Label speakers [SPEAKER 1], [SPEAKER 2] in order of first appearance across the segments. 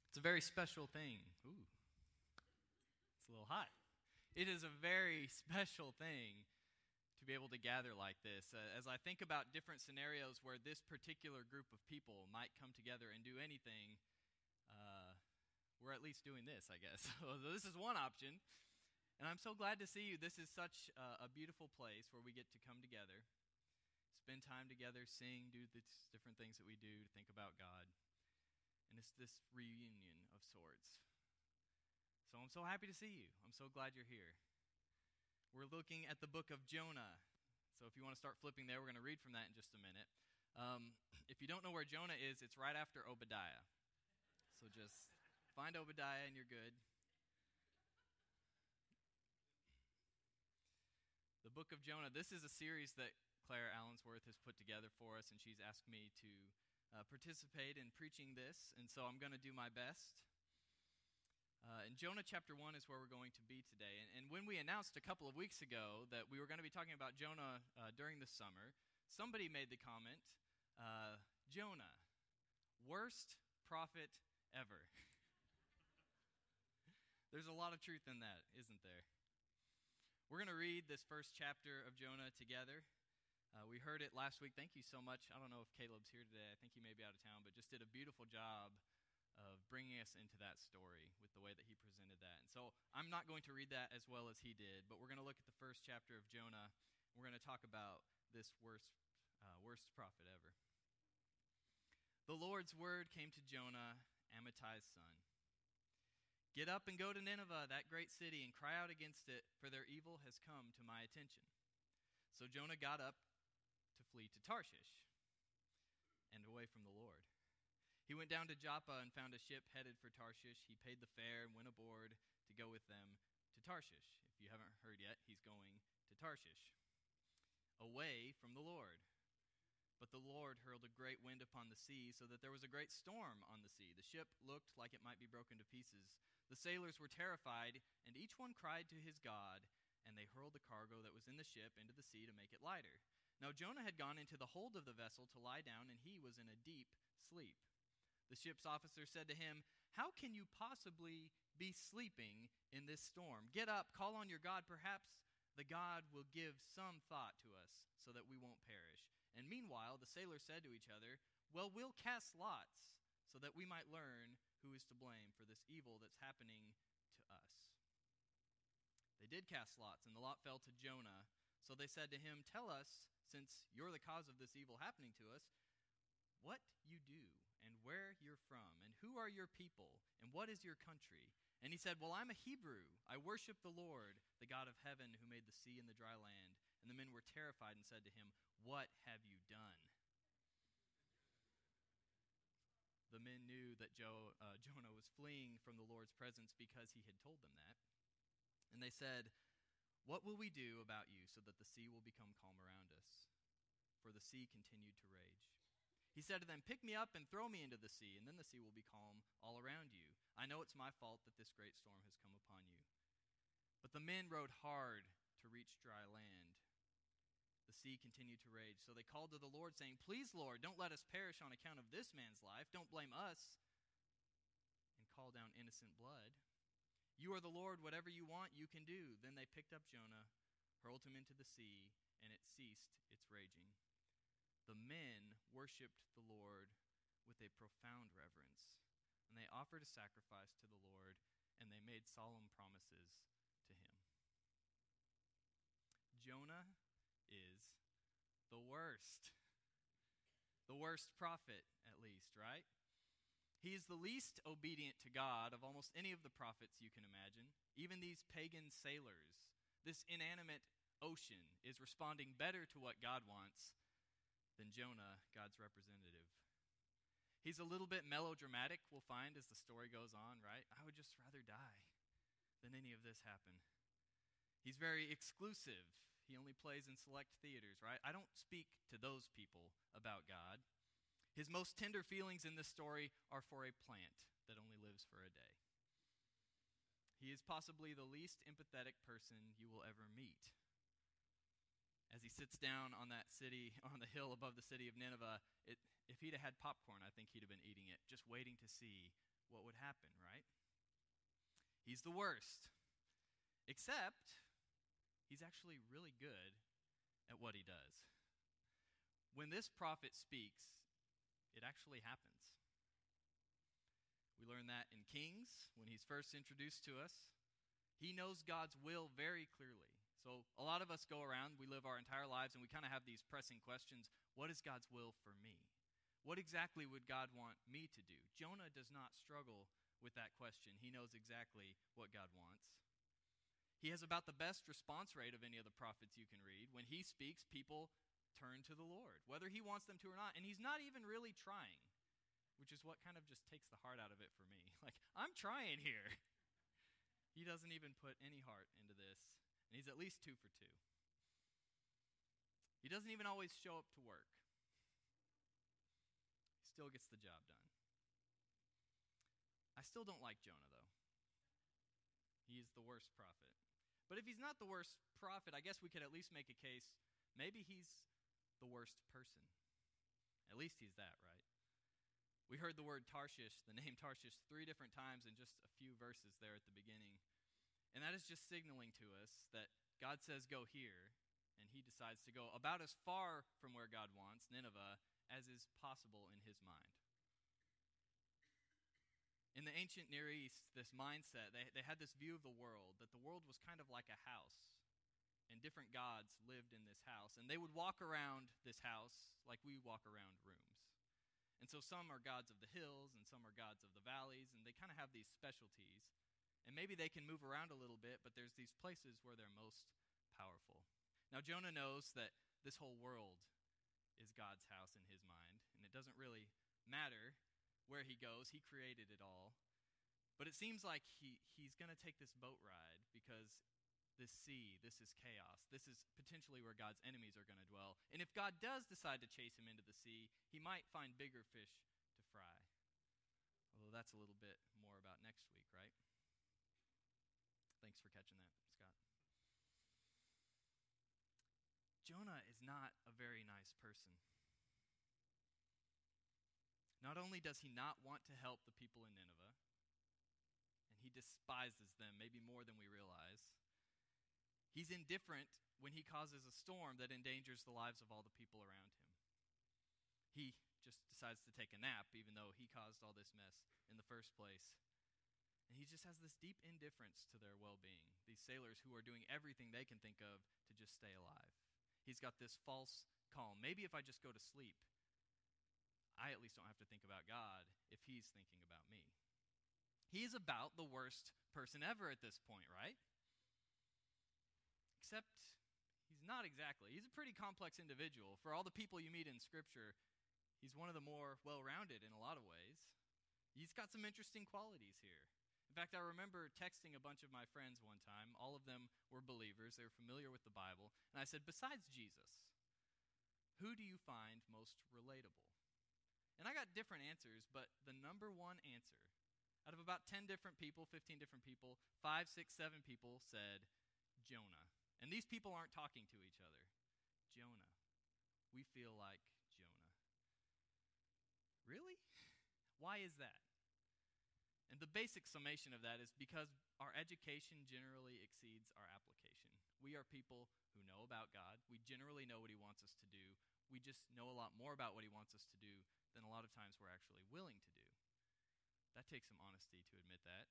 [SPEAKER 1] It's a very special thing. Ooh, it's a little hot. It is a very special thing to be able to gather like this. As I think about different scenarios where this particular group of people might come together and do anything, we're at least doing this, I guess. So this is one option. And I'm so glad to see you. This is such a beautiful place where we get to come together, spend time together, sing, do the different things that we do to think about God. And it's this reunion of sorts. So I'm so happy to see you. I'm so glad you're here. We're looking at the book of Jonah. So if you want to start flipping there, we're going to read from that in just a minute. If you don't know where Jonah is, it's right after Obadiah. So just find Obadiah and you're good. The book of Jonah, this is a series that Claire Allensworth has put together for us, and she's asked me to participate in preaching this, and so I'm going to do my best. And Jonah chapter 1 is where we're going to be today. And when we announced a couple of weeks ago that we were going to be talking about Jonah during the summer, somebody made the comment, Jonah, worst prophet ever. There's a lot of truth in that, isn't there? We're going to read this first chapter of Jonah together. We heard it last week. Thank you so much. I don't know if Caleb's here today. I think he may be out of town, but just did a beautiful job of bringing us into that story with the way that he presented that. And so I'm not going to read that as well as he did, but we're going to look at the first chapter of Jonah. We're going to talk about this worst prophet ever. The Lord's word came to Jonah, Amittai's son. Get up and go to Nineveh, that great city, and cry out against it, for their evil has come to my attention. So Jonah got up to flee to Tarshish and away from the Lord. He went down to Joppa and found a ship headed for Tarshish. He paid the fare and went aboard to go with them to Tarshish. If you haven't heard yet, he's going to Tarshish, away from the Lord. But the Lord hurled a great wind upon the sea, so that there was a great storm on the sea. The ship looked like it might be broken to pieces. The sailors were terrified, and each one cried to his God, and they hurled the cargo that was in the ship into the sea to make it lighter. Now Jonah had gone into the hold of the vessel to lie down, and he was in a deep sleep. The ship's officer said to him, "How can you possibly be sleeping in this storm? Get up, call on your God. Perhaps the God will give some thought to us so that we won't perish." And meanwhile, the sailors said to each other, "Well, we'll cast lots so that we might learn who is to blame for this evil that's happening to us." They did cast lots, and the lot fell to Jonah. So they said to him, "Tell us, since you're the cause of this evil happening to us, what you do, and where you're from, and who are your people, and what is your country?" And he said, "Well, I'm a Hebrew. I worship the Lord, the God of heaven, who made the sea and the dry land." And the men were terrified and said to him, "What have you done?" The men knew that Jonah was fleeing from the Lord's presence because he had told them that. And they said, "What will we do about you so that the sea will become calm around us?" For the sea continued to rage. He said to them, "Pick me up and throw me into the sea, and then the sea will be calm all around you. I know it's my fault that this great storm has come upon you." But the men rowed hard to reach dry land. The sea continued to rage. So they called to the Lord, saying, "Please, Lord, don't let us perish on account of this man's life. Don't blame us and call down innocent blood. You are the Lord. Whatever you want, you can do." Then they picked up Jonah, hurled him into the sea, and it ceased its raging. The men worshipped the Lord with a profound reverence, and they offered a sacrifice to the Lord, and they made solemn promises to him. Jonah is the worst. The worst prophet, at least, right? He is the least obedient to God of almost any of the prophets you can imagine. Even these pagan sailors, this inanimate ocean, is responding better to what God wants than Jonah, God's representative. He's a little bit melodramatic, we'll find as the story goes on, right? I would just rather die than any of this happen. He's very exclusive. He only plays in select theaters, right? I don't speak to those people about God. His most tender feelings in this story are for a plant that only lives for a day. He is possibly the least empathetic person you will ever meet. As he sits down on that city, on the hill above the city of Nineveh, if he'd have had popcorn, I think he'd have been eating it, just waiting to see what would happen, right? He's the worst. Except, he's actually really good at what he does. When this prophet speaks, it actually happens. We learn that in Kings, when he's first introduced to us. He knows God's will very clearly. So a lot of us go around, we live our entire lives, and we kind of have these pressing questions. What is God's will for me? What exactly would God want me to do? Jonah does not struggle with that question. He knows exactly what God wants. He has about the best response rate of any of the prophets you can read. When he speaks, people turn to the Lord, whether he wants them to or not. And he's not even really trying, which is what kind of just takes the heart out of it for me. Like, I'm trying here. He doesn't even put any heart into this. And he's at least 2 for 2. He doesn't even always show up to work. He still gets the job done. I still don't like Jonah, though. He is the worst prophet. But if he's not the worst prophet, I guess we could at least make a case. Maybe he's the worst person. At least he's that, right? We heard the word Tarshish, the name Tarshish, 3 different times in just a few verses there at the beginning. And that is just signaling to us that God says go here, and he decides to go about as far from where God wants, Nineveh, as is possible in his mind. In the ancient Near East, this mindset, they had this view of the world, that the world was kind of like a house, and different gods lived in this house. And they would walk around this house like we walk around rooms. And so some are gods of the hills, and some are gods of the valleys, and they kind of have these specialties. And maybe they can move around a little bit, but there's these places where they're most powerful. Now, Jonah knows that this whole world is God's house in his mind, and it doesn't really matter where he goes. He created it all. But it seems like he's going to take this boat ride because this sea, this is chaos. This is potentially where God's enemies are going to dwell. And if God does decide to chase him into the sea, he might find bigger fish to fry. Although that's a little bit more about next week, right? Thanks for catching that, Scott. Jonah is not a very nice person. Not only does he not want to help the people in Nineveh, and he despises them maybe more than we realize, he's indifferent when he causes a storm that endangers the lives of all the people around him. He just decides to take a nap, even though he caused all this mess in the first place. And he just has this deep indifference to their well-being, these sailors who are doing everything they can think of to just stay alive. He's got this false calm. Maybe if I just go to sleep, I at least don't have to think about God if he's thinking about me. He's about the worst person ever at this point, right? Except he's not exactly. He's a pretty complex individual. For all the people you meet in Scripture, he's one of the more well-rounded in a lot of ways. He's got some interesting qualities here. In fact, I remember texting a bunch of my friends one time. All of them were believers. They were familiar with the Bible. And I said, besides Jesus, who do you find most relatable? And I got different answers, but the number one answer, out of about 10 different people, 15 different people, 5, 6, 7 people said Jonah. And these people aren't talking to each other. Jonah. We feel like Jonah. Really? Why is that? And the basic summation of that is because our education generally exceeds our application. We are people who know about God. We generally know what he wants us to do. We just know a lot more about what he wants us to do than a lot of times we're actually willing to do. That takes some honesty to admit that.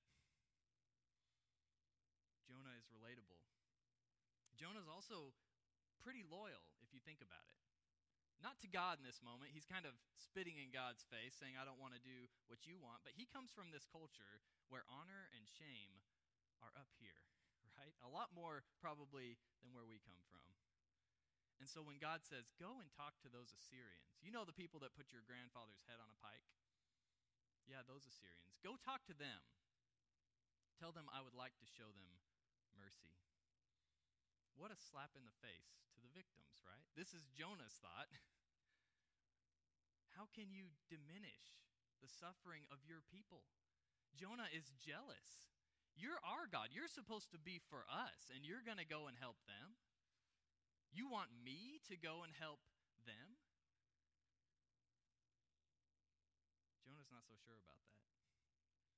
[SPEAKER 1] Jonah is relatable. Jonah's also pretty loyal, if you think about it. Not to God in this moment. He's kind of spitting in God's face, saying, I don't want to do what you want. But he comes from this culture where honor and shame are up here, right? A lot more probably than where we come from. And so when God says, go and talk to those Assyrians, you know the people that put your grandfather's head on a pike? Yeah, those Assyrians. Go talk to them. Tell them I would like to show them mercy. What a slap in the face to the victims, right? This is Jonah's thought. How can you diminish the suffering of your people? Jonah is jealous. You're our God. You're supposed to be for us, and you're going to go and help them? You want me to go and help them? Jonah's not so sure about that.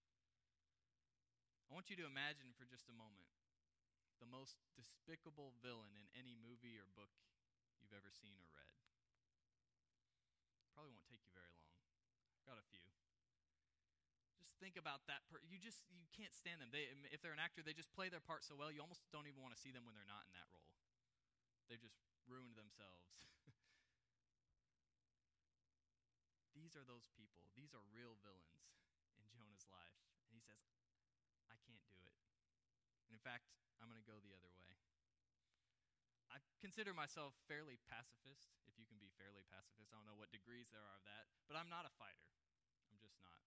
[SPEAKER 1] want you to imagine for just a moment the most despicable villain in any movie or book you've ever seen or read. Probably won't take you very long. I've got a few. Just think about that. You can't stand them. If they're an actor, they just play their part so well, you almost don't even want to see them when they're not in that role. They've just ruined themselves. These are those people. These are real villains in Jonah's life. And he says, I can't do it. And in fact, I'm going to go the other way. I consider myself fairly pacifist, if you can be fairly pacifist. I don't know what degrees there are of that, but I'm not a fighter. I'm just not.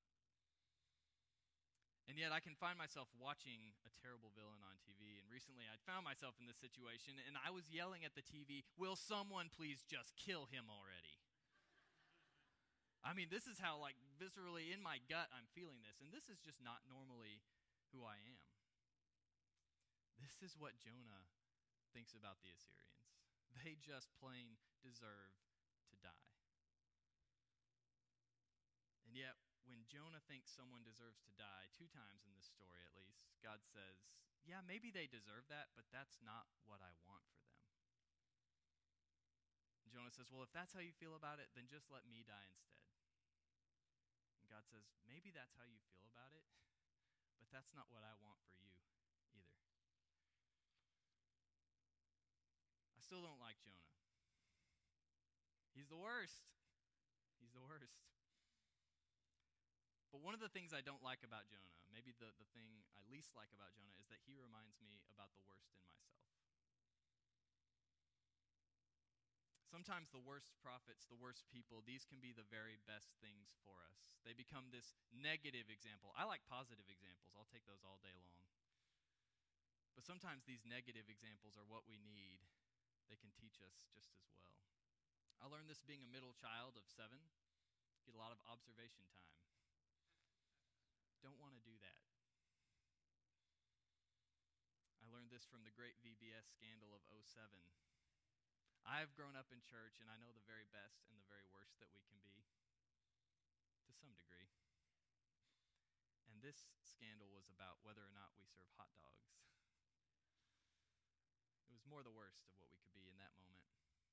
[SPEAKER 1] And yet I can find myself watching a terrible villain on TV. And recently I found myself in this situation, and I was yelling at the TV, will someone please just kill him already? I mean, this is how, viscerally in my gut I'm feeling this. And this is just not normally who I am. This is what Jonah thinks about the Assyrians. They just plain deserve to die. And yet, when Jonah thinks someone deserves to die, 2 times in this story at least, God says, yeah, maybe they deserve that, but that's not what I want for them. And Jonah says, well, if that's how you feel about it, then just let me die instead. And God says, maybe that's how you feel about it, but that's not what I want for you either. I still don't like Jonah. He's the worst. He's the worst. But one of the things I don't like about Jonah, maybe the thing I least like about Jonah, is that he reminds me about the worst in myself. Sometimes the worst prophets, the worst people, these can be the very best things for us. They become this negative example. I like positive examples. I'll take those all day long. But sometimes these negative examples are what we need. They can teach us just as well. I learned this being a middle child of 7. Get a lot of observation time. Don't want to do that. I learned this from the great VBS scandal of 2007. I've grown up in church, and I know the very best and the very worst that we can be, to some degree. And this scandal was about whether or not we serve hot dogs. It was more the worst of what we could be in that moment.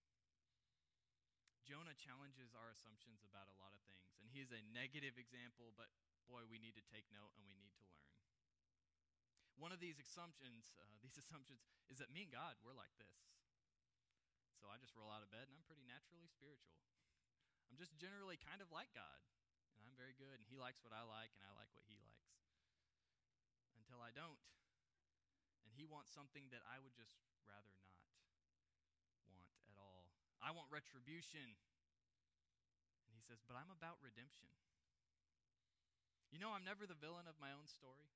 [SPEAKER 1] Jonah challenges our assumptions about a lot of things, and he is a negative example, but boy, we need to take note and we need to learn. One of these assumptions is that me and God, we're like this. So I just roll out of bed and I'm pretty naturally spiritual. I'm just generally kind of like God, and I'm very good, and he likes what I like, and I like what he likes. Until I don't. And he wants something that I would just rather not want at all. I want retribution. And he says, but I'm about redemption. You know, I'm never the villain of my own story.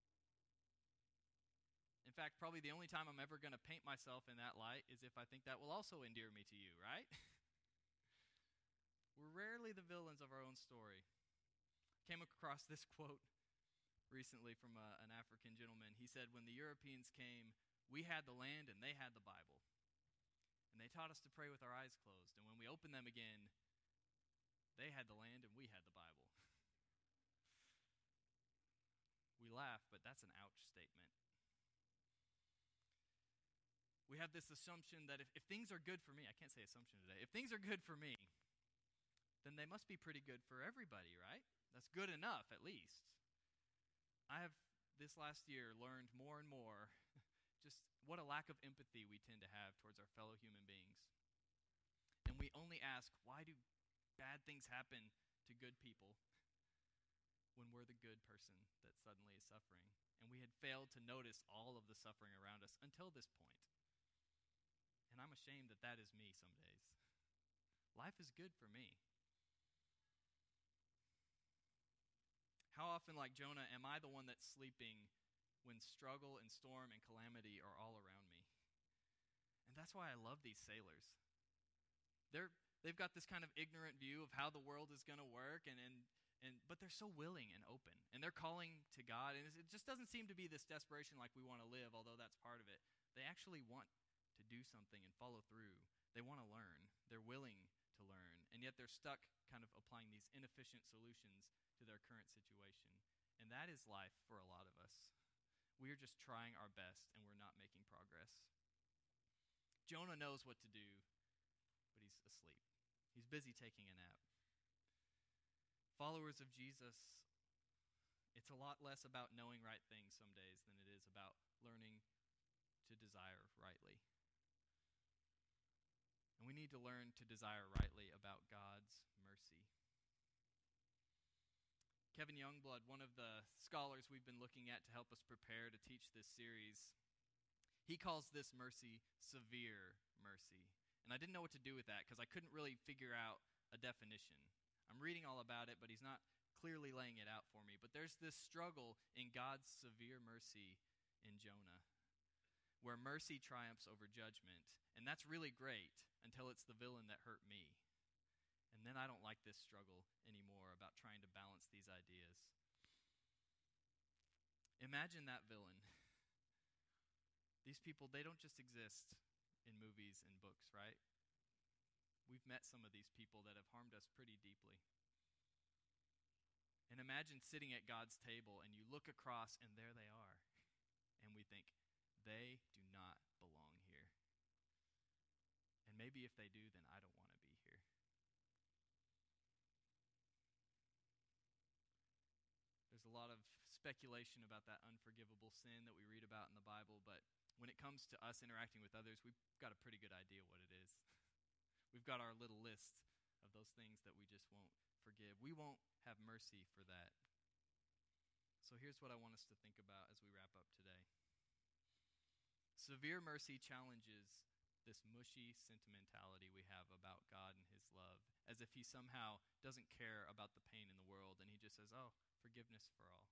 [SPEAKER 1] In fact, probably the only time I'm ever going to paint myself in that light is if I think that will also endear me to you, right? We're rarely the villains of our own story. Came across this quote recently from an African gentleman. He said, when the Europeans came, we had the land and they had the Bible. And they taught us to pray with our eyes closed. And when we opened them again, they had the land and we had the Bible. We laugh, but that's an ouch statement. We have this assumption that if things are good for me, I can't say assumption today, if things are good for me, then they must be pretty good for everybody, right? That's good enough, at least. I have, this last year, learned more and more just what a lack of empathy we tend to have towards our fellow human beings. And we only ask, why do bad things happen to good people when we're the good person that suddenly is suffering? And we had failed to notice all of the suffering around us until this point. And I'm ashamed that that is me some days. Life is good for me. How often, like Jonah, am I the one that's sleeping when struggle and storm and calamity are all around me? And that's why I love these sailors. They've got this kind of ignorant view of how the world is going to work, but they're so willing and open. And they're calling to God. And it just doesn't seem to be this desperation like we want to live, although that's part of it. They actually want to do something and follow through. They want to learn. They're willing to learn. And yet they're stuck kind of applying these inefficient solutions to their current situation. And that is life for a lot of us. we are just trying our best and we're not making progress. Jonah knows what to do, but he's asleep. He's busy taking a nap. Followers of Jesus, it's a lot less about knowing right things some days than it is about learning to desire rightly. And we need to learn to desire rightly about God's mercy. Kevin Youngblood, one of the scholars we've been looking at to help us prepare to teach this series, he calls this mercy severe mercy. And I didn't know what to do with that because I couldn't really figure out a definition. I'm reading all about it, but he's not clearly laying it out for me. But there's this struggle in God's severe mercy in Jonah, where mercy triumphs over judgment. And that's really great until it's the villain that hurt me. And then I don't like this struggle anymore about trying to balance these ideas. Imagine that villain. These people, they don't just exist in movies and books, right? We've met some of these people that have harmed us pretty deeply. And imagine sitting at God's table and you look across and there they are. And we think, they do not belong here. And maybe if they do, then I don't want to be here. There's a lot of speculation about that unforgivable sin that we read about in the Bible, but when it comes to us interacting with others, we've got a pretty good idea what it is. We've got our little list of those things that we just won't forgive. We won't have mercy for that. So here's what I want us to think about as we wrap up today. Severe mercy challenges this mushy sentimentality we have about God and his love, as if he somehow doesn't care about the pain in the world, and he just says, oh, forgiveness for all.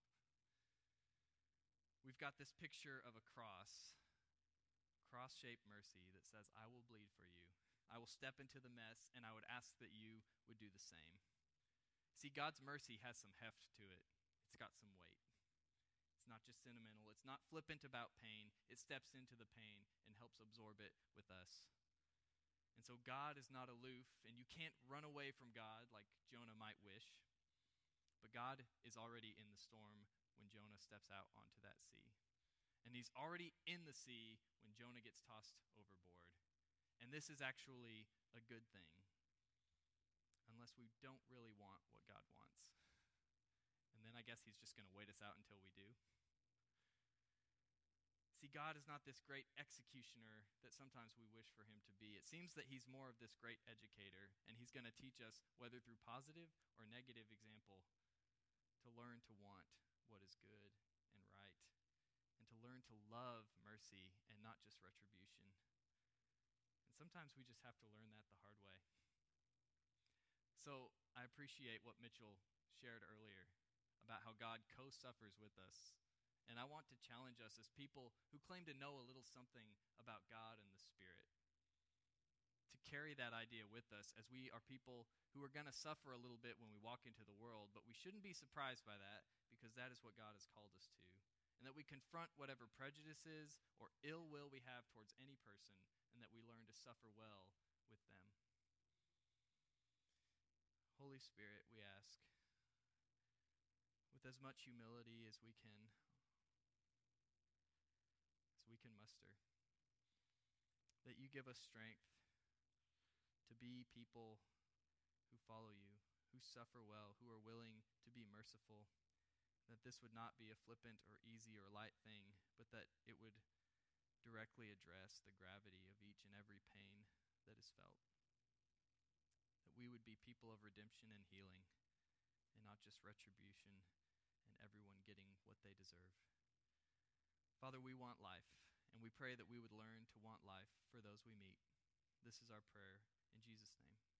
[SPEAKER 1] We've got this picture of a cross-shaped mercy that says, I will bleed for you. I will step into the mess, and I would ask that you would do the same. See, God's mercy has some heft to it. It's got some weight. It's not just sentimental. It's not flippant about pain. It steps into the pain and helps absorb it with us. And so God is not aloof, and you can't run away from God like Jonah might wish. But God is already in the storm when Jonah steps out onto that sea. And he's already in the sea when Jonah gets tossed overboard. And this is actually a good thing, unless we don't really want what God wants. And then I guess he's just going to wait us out until we do. See, God is not this great executioner that sometimes we wish for him to be. It seems that he's more of this great educator, and he's going to teach us, whether through positive or negative example, to learn to want what is good and right, and to learn to love mercy and not just retribution. And sometimes we just have to learn that the hard way. So I appreciate what Mitchell shared earlier about how God co-suffers with us. And I want to challenge us as people who claim to know a little something about God and the Spirit to carry that idea with us, as we are people who are going to suffer a little bit when we walk into the world, but we shouldn't be surprised by that, because that is what God has called us to. And that we confront whatever prejudices or ill will we have towards any person, and that we learn to suffer well with them. Holy Spirit, we ask, with as much humility as we can muster, that you give us strength to be people who follow you, who suffer well, who are willing to be merciful, that this would not be a flippant or easy or light thing, but that it would directly address the gravity of each and every pain that is felt. That we would be people of redemption and healing, and not just retribution and everyone getting what they deserve. Father, we want life, and we pray that we would learn to want life for those we meet. This is our prayer in Jesus' name.